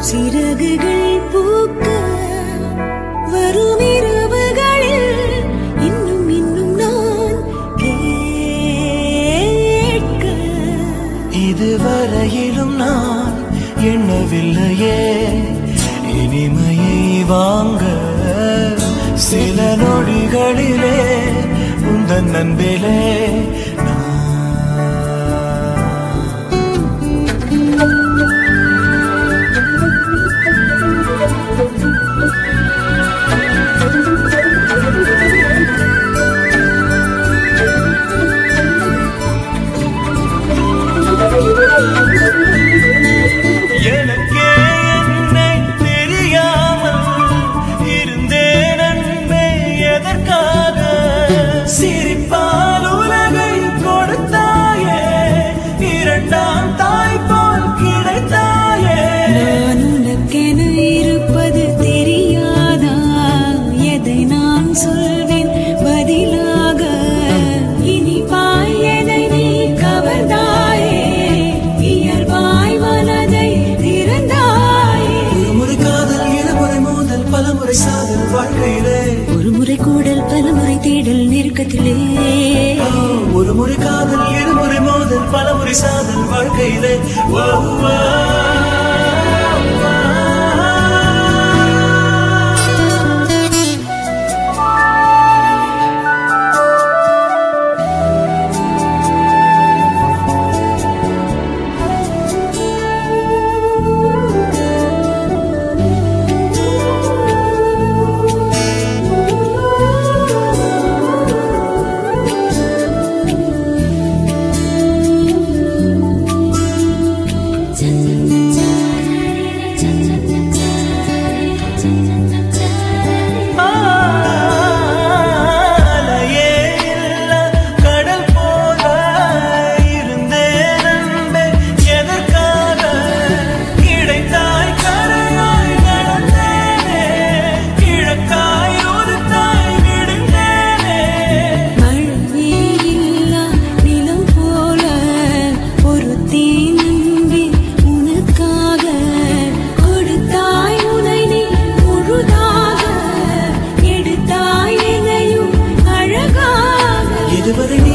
சிறகுகள் பூக்க வரும் இரவுகளில் இன்னும் இன்னும் நான் கேட்க இதுவரையிலும் நான் எண்ணவில்லையே இனிமையை வாங்க சில நொடிகளிலே உந்தன் அன்பிலே எனக்கே என்னை தெரியாமல் இருந்தேன் அன்பே எதற்காக சிரிப்பால் உலகை கொடுத்தாயே இரண்டாம் தாய் போல் கிடைத்தாயே நான் உனக்கென இருப்பது தெரியாதா எதை நான் சொல்வேன் பதிலாக இனிப்பாய் எதை நீ கவர்ந்தாயே இயல்பாய் மனதை திறந்தாயே ஒருமுறை காதல் இருமுறை மோதல் பலமுறை சாதல் வாழ்க்கையிலே ஒருமுறை கூடல் பலமுறை தேடல் நெருக்கத்திலே ஒருமுறை காதல் இருமுறை மோதல் பலமுறை சாதல் வாழ்க்கையிலே இதுவரை